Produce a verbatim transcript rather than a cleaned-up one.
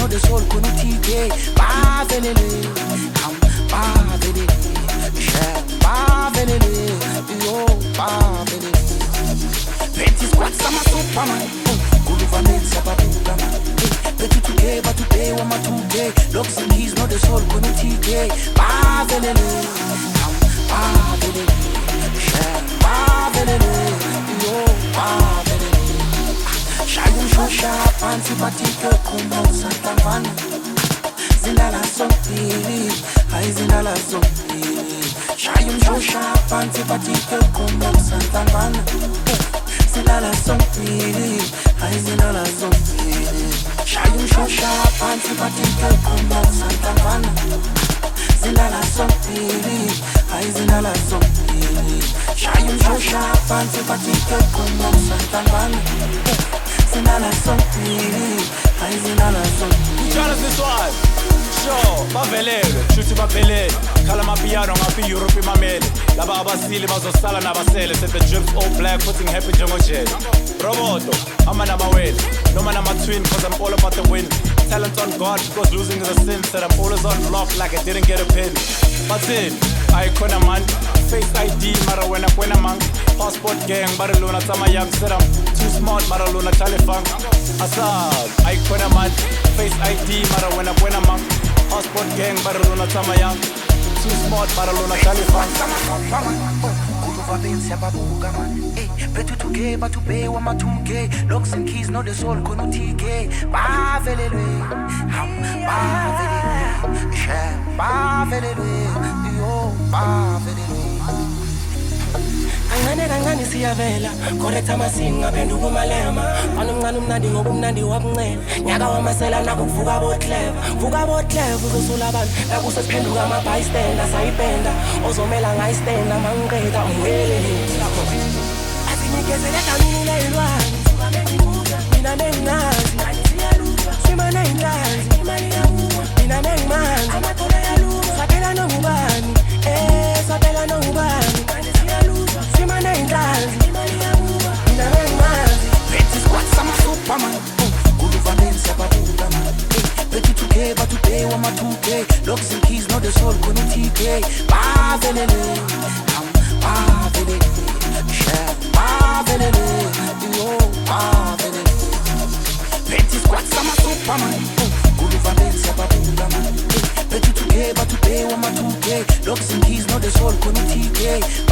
no the soul kono T K. Bavelele, ham bavelele, share bavelele, yo bavelele. Petty squad sama superman, Guluva made sababuga man. Petty today, but today one my two K. Locks and keys no the soul kono T K. Bavelele, ham bavelele, share bavelele, yo bavelele. Shayun shosha fancy batiko kumo santamana. Zinala zombie, ay zinala zombie. Shayun shosha fancy batiko kumo santamana. Zinala zombie, ay zinala zombie. Shayun shosha fancy batiko kumo santamana. Zinala zombie, ay zinala zombie. Shayun shosha fancy batiko kumo santamana. Zinala zombie, ay zinala zombie. Charles this one. Sure, bavelele, shuthi baphelele. Khala mapiano ngapi Europe imamele. Laba abasili bazosala nabasele. Set the drips all black, putting happy njengojele. Roboto, ama namawele. Noma nama twin, cause I'm all about the win. Talent on God, because losing is a sin. Said I'm always on lock like I didn't get a pin. But in, I kona man. Face I D, mara wena kwena man. Passport gang, Baraluna Tama young. Said I'm too smart, Maraluna Chalifang. Asad, I kona man. Face I D, mara wena kwena man. Passport gang, Baraluna Tama young. Too smart, Baraluna Chalifang. Guluva ben sababuga man. Hey, better to gay, but to pay one my two K. Locks and keys, no the soul kono T K. Bavelele, ham bavelele, share bavelele, yo bavelele. Angane kangane siyavela koletha masinga phenduka umalema banomncane umnandi ngobumnandi wabuncela nyaka wamasela nakuvuka bo clever vuka bo clever uzosula abantu nakusesiphenduka ama bystander sayipenda ozomela ngayistenda mangiqeda umwele asinikeze legamini lelwani mina nengazi sima nengazi mina nengimanzi saphela nongubani eh saphela nongubani sima nengazi mina nengimanzi. Petty squad sama superman, Guluva men sababuga man. Petty two K but today one my two K. Locks and keys no the soul kono T K. Bavelele, ham bavelele, share bavelele, yo bavelele. Petty squad sama superman, Guluva men sababuga man. Petty two K but today one my two K. Locks and keys no the soul kono T K.